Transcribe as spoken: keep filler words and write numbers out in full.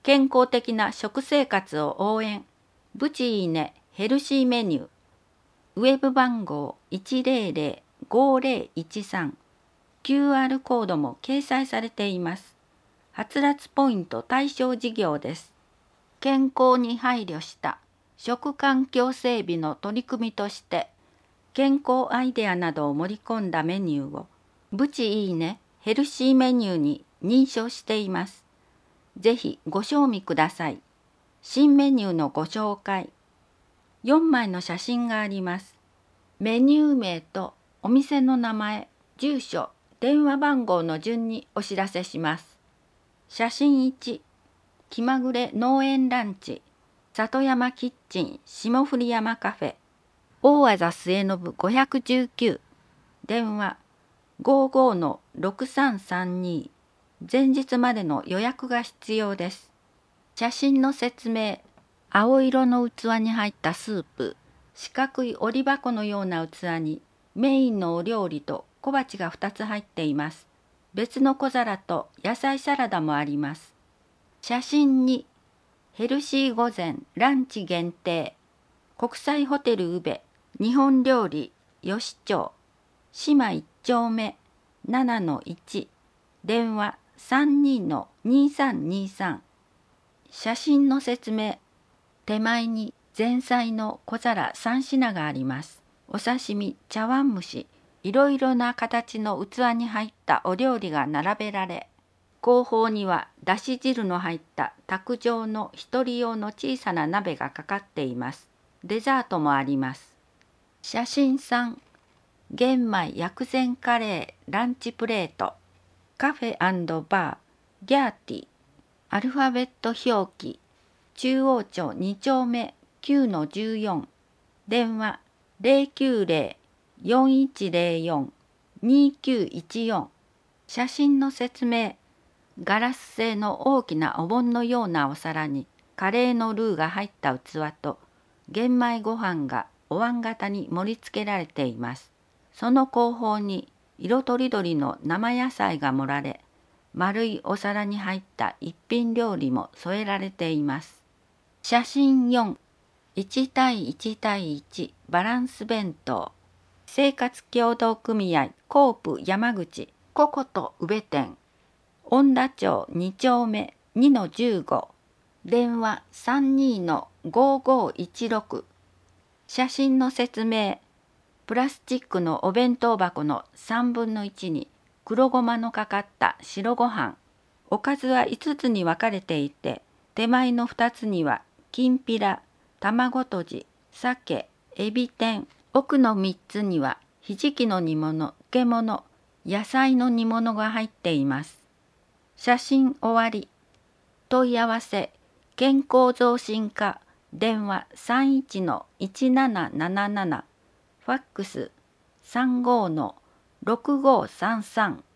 健康的な食生活を応援。ブチいいねヘルシーメニュー。ウェブ番号 いちまるまる ごまるいちさん。キューアール コードも掲載されています。はつらつポイント対象事業です。健康に配慮した食環境整備の取り組みとして、健康アイデアなどを盛り込んだメニューを、ブチいいねヘルシーメニューに認証しています。ぜひご賞味ください。新メニューのご紹介。よんまいの写真があります。メニュー名とお店の名前、住所、電話番号の順にお知らせします。写真いち、気まぐれ農園ランチ、里山キッチン霜降り山カフェ、大字末延ごひゃくじゅうきゅう、電話 ごーごーのろくさんさんに、前日までの予約が必要です。写真の説明、青色の器に入ったスープ、四角い折り箱のような器にメインのお料理と小鉢がふたつ入っています。別の小皿と野菜サラダもあります。写真に、ヘルシー御膳ランチ限定、国際ホテル宇部、日本料理、吉町、島一丁目ななのいち、電話さんにのにさんにさん。写真の説明、手前に前菜の小皿さん品があります。お刺身、茶碗蒸し、いろいろな形の器に入ったお料理が並べられ、後方にはだし汁の入った卓上の一人用の小さな鍋がかかっています。デザートもあります。写真さん、玄米薬膳カレーランチプレート、カフェ&バー、ギャーティー、アルファベット表記、中央町に丁目きゅうのじゅうよん、電話 ゼロきゅうゼロ よんいちゼロよん にきゅういちよん。写真の説明、ガラス製の大きなお盆のようなお皿にカレーのルーが入った器と玄米ご飯がお椀型に盛り付けられています。その後方に色とりどりの生野菜が盛られ、丸いお皿に入った一品料理も添えられています。写真よん、いちたいいちたいいちバランス弁当、生活協同組合コープ山口ココと宇部店、恩田町に丁目にのじゅうご、電話さんにのごーごーいちろく。写真の説明、プラスチックのお弁当箱のさんぶんのいちに黒ごまのかかった白ご飯。おかずはいつつに分かれていて、手前のふたつにはきんぴら、卵とじ、鮭、エビ天、奥のみっつにはひじきの煮物、漬物、野菜の煮物が入っています。写真終わり。問い合わせ、健康増進課、電話さんいちのいちなななななな、ファックスさんごのろくごさんさん。